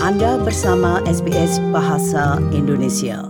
Anda bersama SBS Bahasa Indonesia.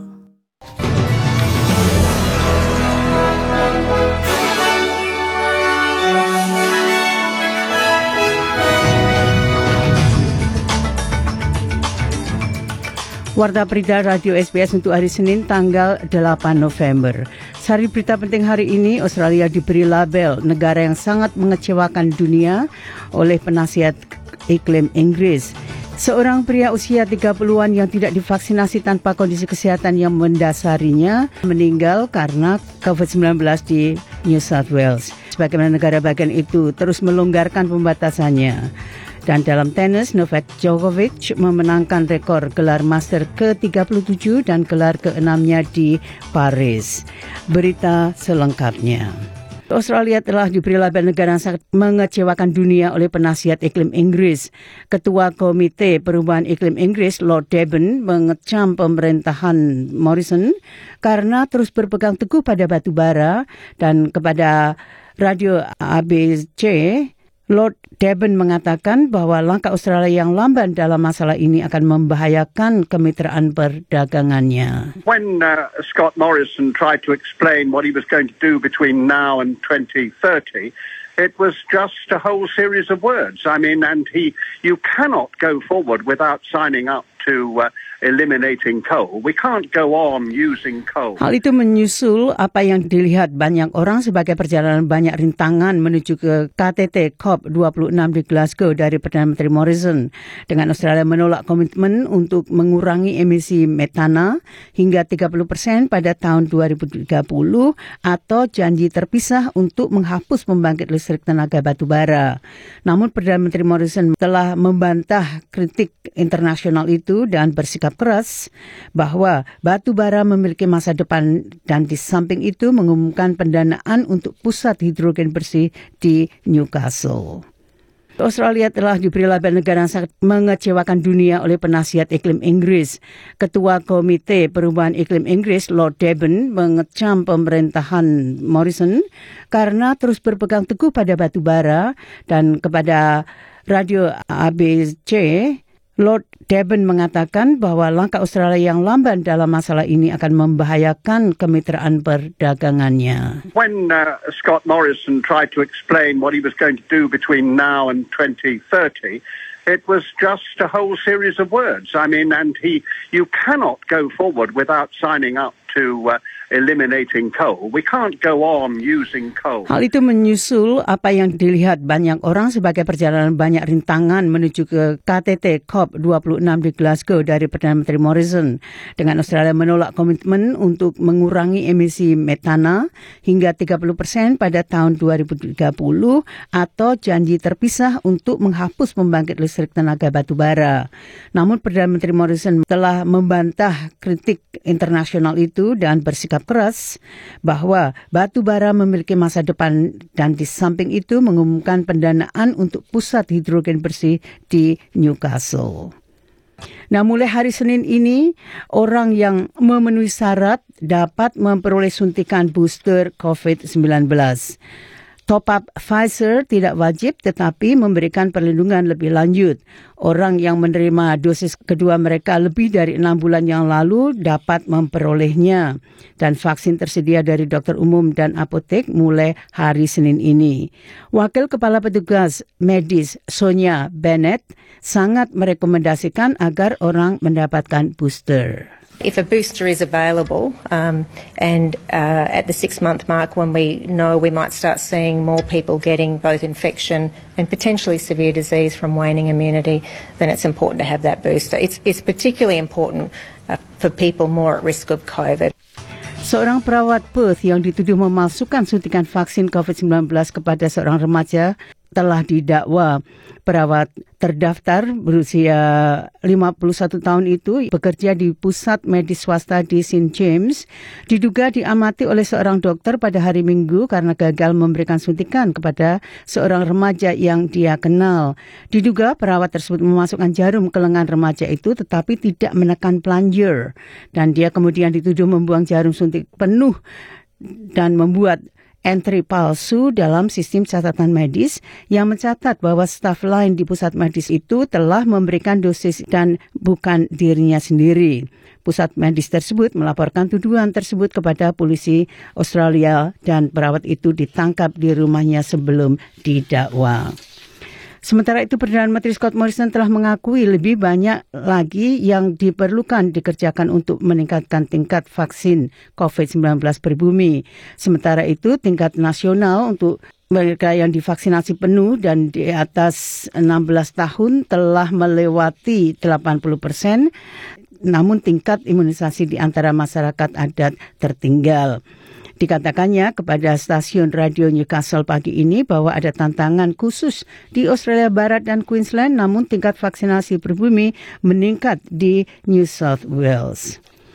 Warta berita Radio SBS untuk hari Senin tanggal 8 November. Sari berita penting hari ini, Australia diberi label negara yang sangat mengecewakan dunia oleh penasihat iklim Inggris. Seorang pria usia 30-an yang tidak divaksinasi tanpa kondisi kesehatan yang mendasarinya meninggal karena COVID-19 di New South Wales. Sebagaimana negara bagian itu terus melonggarkan pembatasannya. Dan dalam tenis, Novak Djokovic memenangkan rekor gelar Master ke-37 dan gelar ke-6-nya di Paris. Berita selengkapnya. Australia telah diberi label negara yang sangat mengecewakan dunia oleh penasihat iklim Inggris. Ketua Komite Perubahan Iklim Inggris, Lord Deben, mengecam pemerintahan Morrison karena terus berpegang teguh pada batu bara, dan kepada radio ABC, Lord Deben mengatakan bahwa langkah Australia yang lamban dalam masalah ini akan membahayakan kemitraan perdagangannya. When Scott Morrison tried to explain what he was going to do between now and 2030, it was just a whole series of words. You cannot go forward without signing up to eliminating coal. We can't go on using coal. Hal itu menyusul apa yang dilihat banyak orang sebagai perjalanan banyak rintangan menuju ke KTT COP26 di Glasgow dari Perdana Menteri Morrison, dengan Australia menolak komitmen untuk mengurangi emisi metana hingga 30% pada tahun 2030 atau janji terpisah untuk menghapus pembangkit listrik tenaga batu bara. Namun Perdana Menteri Morrison telah membantah kritik internasional itu dan bersikap keras bahwa batu bara memiliki masa depan, dan di samping itu mengumumkan pendanaan untuk pusat hidrogen bersih di Newcastle. Australia telah diberi label negara yang sangat mengecewakan dunia oleh penasihat iklim Inggris. Ketua Komite Perubahan Iklim Inggris, Lord Deben, mengecam pemerintahan Morrison karena terus berpegang teguh pada batu bara, dan kepada radio ABC, Lord Deben mengatakan bahwa langkah Australia yang lamban dalam masalah ini akan membahayakan kemitraan perdagangannya. When Scott Morrison tried to explain what he was going to do between now and 2030, it was just a whole series of words. You cannot go forward without signing up to eliminating coal. We can't go on using coal. Hal itu menyusul apa yang dilihat banyak orang sebagai perjalanan banyak rintangan menuju ke KTT COP26 di Glasgow dari Perdana Menteri Morrison, dengan Australia menolak komitmen untuk mengurangi emisi metana hingga 30% pada tahun 2030 atau janji terpisah untuk menghapus pembangkit listrik tenaga batu bara. Namun Perdana Menteri Morrison telah membantah kritik internasional itu dan bersikap keras bahwa batu bara memiliki masa depan, dan di samping itu mengumumkan pendanaan untuk pusat hidrogen bersih di Newcastle. Nah, mulai hari Senin ini, orang yang memenuhi syarat dapat memperoleh suntikan booster COVID-19. Top-up Pfizer tidak wajib tetapi memberikan perlindungan lebih lanjut. Orang yang menerima dosis kedua mereka lebih dari 6 bulan yang lalu dapat memperolehnya. Dan vaksin tersedia dari dokter umum dan apotek mulai hari Senin ini. Wakil Kepala Petugas Medis Sonia Bennett sangat merekomendasikan agar orang mendapatkan booster. If a booster is available and at the 6-month mark, when we know we might start seeing more people getting both infection and potentially severe disease from waning immunity, then it's important to have that booster. It's particularly important for people more at risk of COVID. Seorang perawat Perth yang dituduh memalsukan suntikan vaksin COVID-19 kepada seorang remaja telah didakwa. Perawat terdaftar berusia 51 tahun itu bekerja di pusat medis swasta di St. James, diduga diamati oleh seorang dokter pada hari Minggu karena gagal memberikan suntikan kepada seorang remaja yang dia kenal. Diduga perawat tersebut memasukkan jarum ke lengan remaja itu tetapi tidak menekan plunger, dan dia kemudian dituduh membuang jarum suntik penuh dan membuat entry palsu dalam sistem catatan medis yang mencatat bahwa staf lain di pusat medis itu telah memberikan dosis dan bukan dirinya sendiri. Pusat medis tersebut melaporkan tuduhan tersebut kepada polisi Australia dan perawat itu ditangkap di rumahnya sebelum didakwa. Sementara itu, Perdana Menteri Scott Morrison telah mengakui lebih banyak lagi yang diperlukan dikerjakan untuk meningkatkan tingkat vaksin COVID-19 pribumi. Sementara itu, tingkat nasional untuk mereka yang divaksinasi penuh dan di atas 16 tahun telah melewati 80%, namun tingkat imunisasi di antara masyarakat adat tertinggal. Dikatakannya kepada stasiun radio Newcastle pagi ini bahwa ada tantangan khusus di Australia Barat dan Queensland, namun tingkat vaksinasi pribumi meningkat di New South Wales.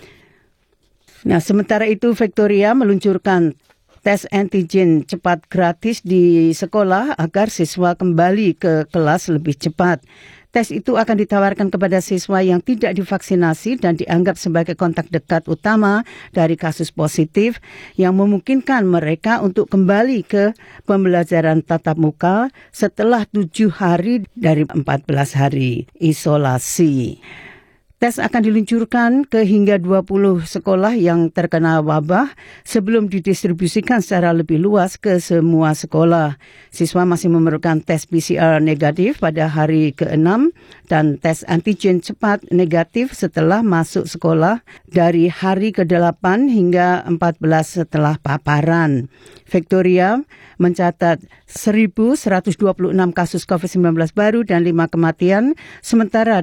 Nah, sementara itu Victoria meluncurkan tes antigen cepat gratis di sekolah agar siswa kembali ke kelas lebih cepat. Tes itu akan ditawarkan kepada siswa yang tidak divaksinasi dan dianggap sebagai kontak dekat utama dari kasus positif yang memungkinkan mereka untuk kembali ke pembelajaran tatap muka setelah 7 hari dari 14 hari isolasi. Tes akan diluncurkan ke hingga 20 sekolah yang terkena wabah sebelum didistribusikan secara lebih luas ke semua sekolah. Siswa masih memerlukan tes PCR negatif pada hari ke-6 dan tes antigen cepat negatif setelah masuk sekolah dari hari ke-8 hingga 14 setelah paparan. Victoria mencatat 1.126 kasus COVID-19 baru dan 5 kematian, sementara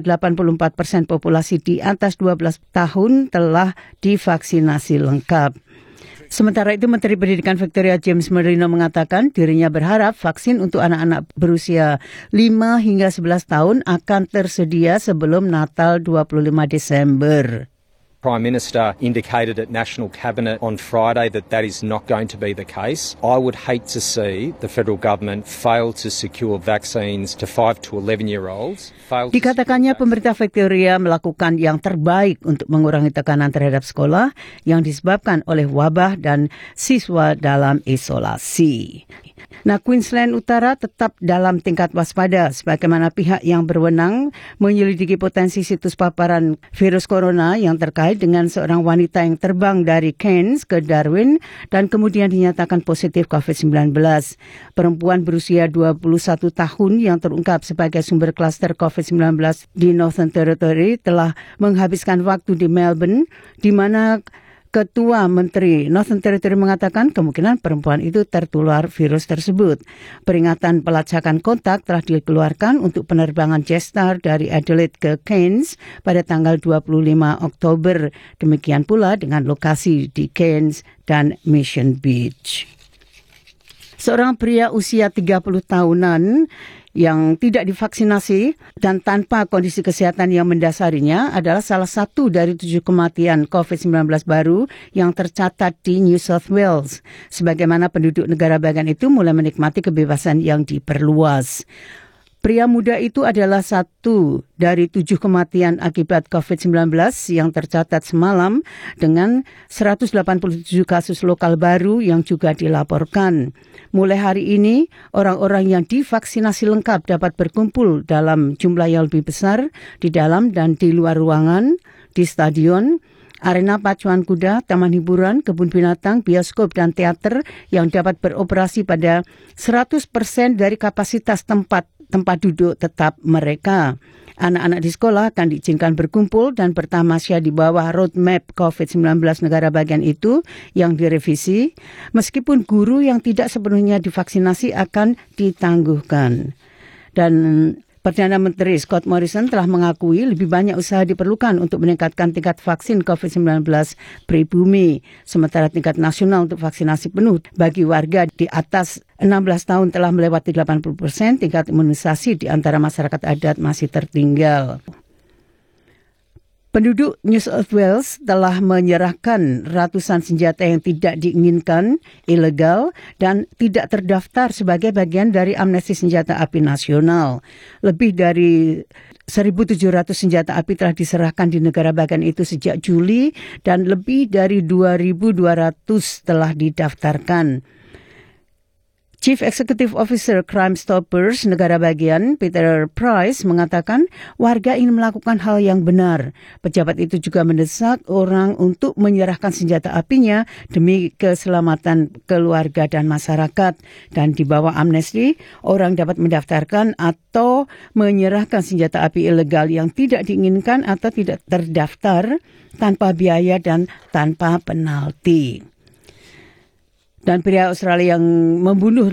84% populasi di atas 12 tahun telah divaksinasi lengkap. Sementara itu, Menteri Pendidikan Victoria James Merino mengatakan dirinya berharap vaksin untuk anak-anak berusia 5 hingga 11 tahun akan tersedia sebelum Natal 25 Desember. Prime Minister indicated at National Cabinet on Friday that is not going to be the case. I would hate to see the federal government fail to secure vaccines to 5 to 11-year-olds. Dikatakannya pemerintah Victoria melakukan yang terbaik untuk mengurangi tekanan terhadap sekolah yang disebabkan oleh wabah dan siswa dalam isolasi. Nah, Queensland Utara tetap dalam tingkat waspada sebagaimana pihak yang berwenang menyelidiki potensi situs paparan virus corona yang terkait dengan seorang wanita yang terbang dari Cairns ke Darwin dan kemudian dinyatakan positif COVID-19. Perempuan berusia 21 tahun yang terungkap sebagai sumber klaster COVID-19 di Northern Territory telah menghabiskan waktu di Melbourne, di mana Ketua Menteri Northern Territory mengatakan kemungkinan perempuan itu tertular virus tersebut. Peringatan pelacakan kontak telah dikeluarkan untuk penerbangan Jetstar dari Adelaide ke Cairns pada tanggal 25 Oktober. Demikian pula dengan lokasi di Cairns dan Mission Beach. Seorang pria usia 30 tahunan yang tidak divaksinasi dan tanpa kondisi kesehatan yang mendasarinya adalah salah satu dari 7 kematian COVID-19 baru yang tercatat di New South Wales. Sebagaimana penduduk negara bagian itu mulai menikmati kebebasan yang diperluas. Pria muda itu adalah satu dari 7 kematian akibat COVID-19 yang tercatat semalam dengan 187 kasus lokal baru yang juga dilaporkan. Mulai hari ini, orang-orang yang divaksinasi lengkap dapat berkumpul dalam jumlah yang lebih besar di dalam dan di luar ruangan, di stadion, arena pacuan kuda, taman hiburan, kebun binatang, bioskop, dan teater yang dapat beroperasi pada 100% dari kapasitas tempat duduk tetap mereka. Anak-anak di sekolah akan diizinkan berkumpul dan bertamasya di bawah roadmap COVID-19 negara bagian itu yang direvisi, meskipun guru yang tidak sepenuhnya divaksinasi akan ditangguhkan. Dan Perdana Menteri Scott Morrison telah mengakui lebih banyak usaha diperlukan untuk meningkatkan tingkat vaksin COVID-19 pribumi. Sementara tingkat nasional untuk vaksinasi penuh bagi warga di atas 16 tahun telah melewati 80%, tingkat imunisasi di antara masyarakat adat masih tertinggal. Penduduk New South Wales telah menyerahkan ratusan senjata yang tidak diinginkan, ilegal, dan tidak terdaftar sebagai bagian dari amnesti senjata api nasional. Lebih dari 1.700 senjata api telah diserahkan di negara bagian itu sejak Juli dan lebih dari 2.200 telah didaftarkan. Chief Executive Officer Crime Stoppers negara bagian Peter Price mengatakan warga ingin melakukan hal yang benar. Pejabat itu juga mendesak orang untuk menyerahkan senjata apinya demi keselamatan keluarga dan masyarakat. Dan di bawah amnesti, orang dapat mendaftarkan atau menyerahkan senjata api ilegal yang tidak diinginkan atau tidak terdaftar tanpa biaya dan tanpa penalti. Dan pria Australia yang membunuh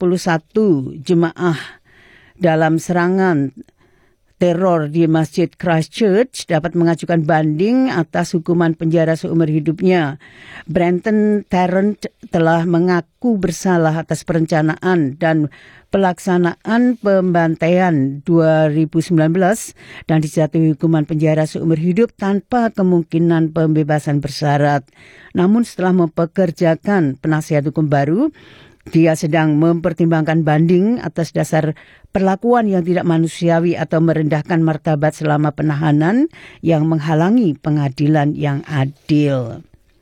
51 jemaah dalam serangan teror di Masjid Christchurch dapat mengajukan banding atas hukuman penjara seumur hidupnya. Brenton Tarrant telah mengaku bersalah atas perencanaan dan pelaksanaan pembantaian 2019 dan dijatuhi hukuman penjara seumur hidup tanpa kemungkinan pembebasan bersyarat. Namun setelah mempekerjakan penasihat hukum baru, dia sedang mempertimbangkan banding atas dasar perlakuan yang tidak manusiawi atau merendahkan martabat selama penahanan yang menghalangi pengadilan yang adil.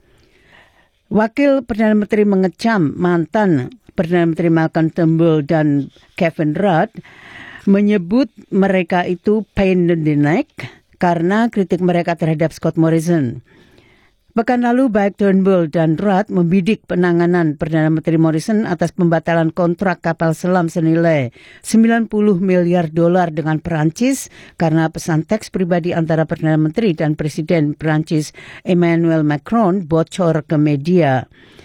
Wakil Perdana Menteri mengecam mantan Perdana Menteri Malcolm Turnbull dan Kevin Rudd, menyebut mereka itu pain in the neck karena kritik mereka terhadap Scott Morrison. Pekan lalu baik Turnbull dan Rudd membidik penanganan Perdana Menteri Morrison atas pembatalan kontrak kapal selam senilai $90 miliar dengan Perancis karena pesan teks pribadi antara Perdana Menteri dan Presiden Perancis Emmanuel Macron bocor ke media.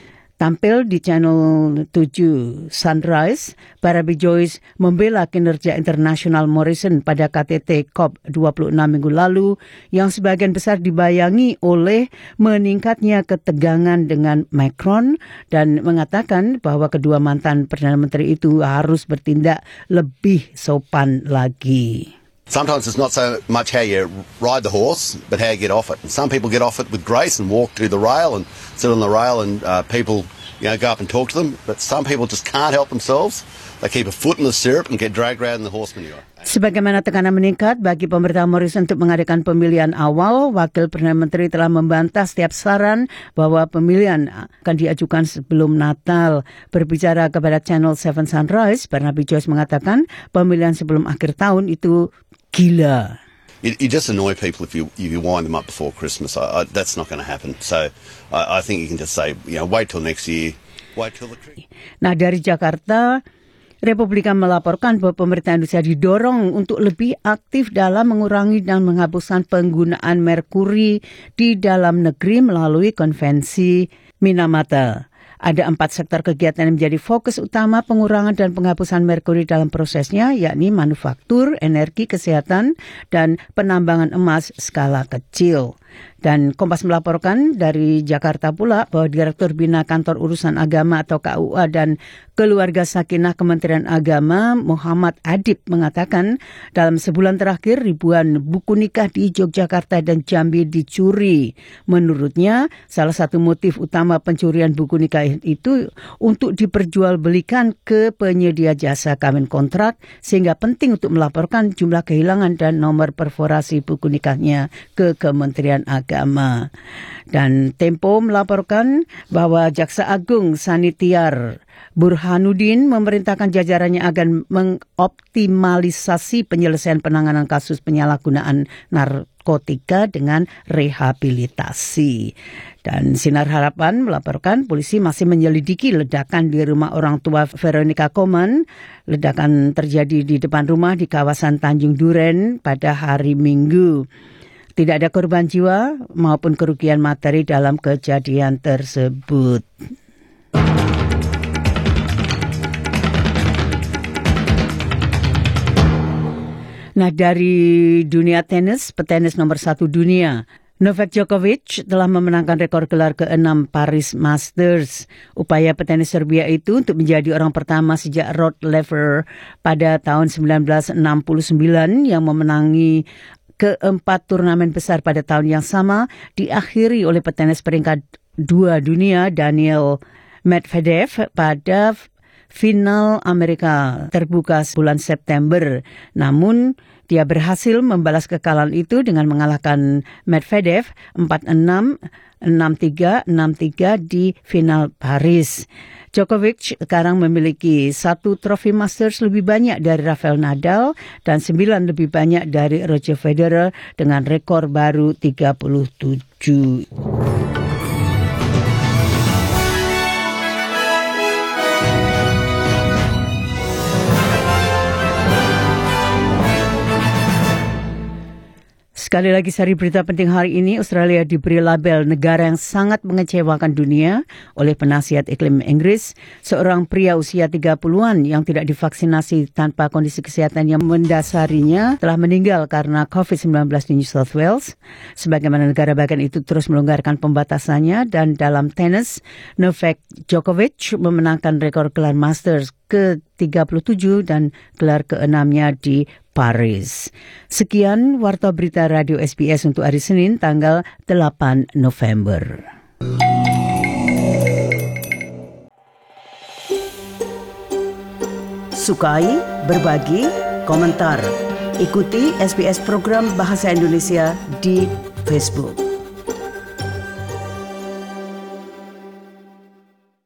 Tampil di Channel 7 Sunrise, Barabi Joyce membela kinerja internasional Morrison pada KTT COP26 minggu lalu yang sebagian besar dibayangi oleh meningkatnya ketegangan dengan Macron dan mengatakan bahwa kedua mantan Perdana Menteri itu harus bertindak lebih sopan lagi. Sometimes it's not so much how you ride the horse, but how you get off it. Some people get off it with grace and walk to the rail and sit on the rail and people, go up and talk to them. But some people just can't help themselves. They keep a foot in the stirrup and get dragged around in the horse manure. Sebagaimana tekanan meningkat bagi pemerintah Morrison untuk mengadakan pemilihan awal, Wakil Perdana Menteri telah membantah setiap saran bahwa pemilihan akan diajukan sebelum Natal. Berbicara kepada Channel 7 Sunrise, Barnaby Joyce mengatakan pemilihan sebelum akhir tahun itu gila. You just annoy people if you wind them up before Christmas. That's not going to happen. So I think you can just say, wait till next year. Wait till the... Nah, dari Jakarta, Republikan melaporkan bahwa pemerintah Indonesia didorong untuk lebih aktif dalam mengurangi dan menghapuskan penggunaan merkuri di dalam negeri melalui konvensi Minamata. Ada 4 sektor kegiatan yang menjadi fokus utama pengurangan dan penghapusan merkuri dalam prosesnya, yakni manufaktur, energi, kesehatan, dan penambangan emas skala kecil. Dan Kompas melaporkan dari Jakarta pula bahwa Direktur Bina Kantor Urusan Agama atau KUA dan Keluarga Sakinah Kementerian Agama Muhammad Adib mengatakan dalam sebulan terakhir ribuan buku nikah di Yogyakarta dan Jambi dicuri. Menurutnya salah satu motif utama pencurian buku nikah itu untuk diperjualbelikan ke penyedia jasa kawin kontrak sehingga penting untuk melaporkan jumlah kehilangan dan nomor perforasi buku nikahnya ke Kementerian Agama. Dan Tempo melaporkan bahwa Jaksa Agung Sanitiar Burhanuddin memerintahkan jajarannya akan mengoptimalisasi penyelesaian penanganan kasus penyalahgunaan narkotika dengan rehabilitasi. Dan Sinar Harapan melaporkan polisi masih menyelidiki ledakan di rumah orang tua Veronica Koman. Ledakan terjadi di depan rumah di kawasan Tanjung Duren pada hari Minggu. Tidak ada korban jiwa maupun kerugian materi dalam kejadian tersebut. Nah, dari dunia tenis, petenis nomor 1 dunia, Novak Djokovic telah memenangkan rekor gelar ke-6 Paris Masters. Upaya petenis Serbia itu untuk menjadi orang pertama sejak Rod Laver pada tahun 1969 yang memenangi keempat turnamen besar pada tahun yang sama diakhiri oleh petenis peringkat 2 dunia Daniil Medvedev pada final Amerika terbuka bulan September. Namun Dia berhasil membalas kekalahan itu dengan mengalahkan Medvedev 4-6, 6-3, 6-3 di final Paris. Djokovic sekarang memiliki 1 trofi Masters lebih banyak dari Rafael Nadal dan 9 lebih banyak dari Roger Federer dengan rekor baru 37. Sekali lagi sari berita penting hari ini, Australia diberi label negara yang sangat mengecewakan dunia oleh penasihat iklim Inggris. Seorang pria usia 30-an yang tidak divaksinasi tanpa kondisi kesehatan yang mendasarinya telah meninggal karena COVID-19 di New South Wales. Sebagaimana negara bagian itu terus melonggarkan pembatasannya, dan dalam tenis, Novak Djokovic memenangkan rekor gelar Masters ke-37 dan gelar ke-6-nya di Paris. Sekian Warta Berita Radio SBS untuk hari Senin tanggal 8 November. Sukai, berbagi, komentar. Ikuti SBS program Bahasa Indonesia di Facebook.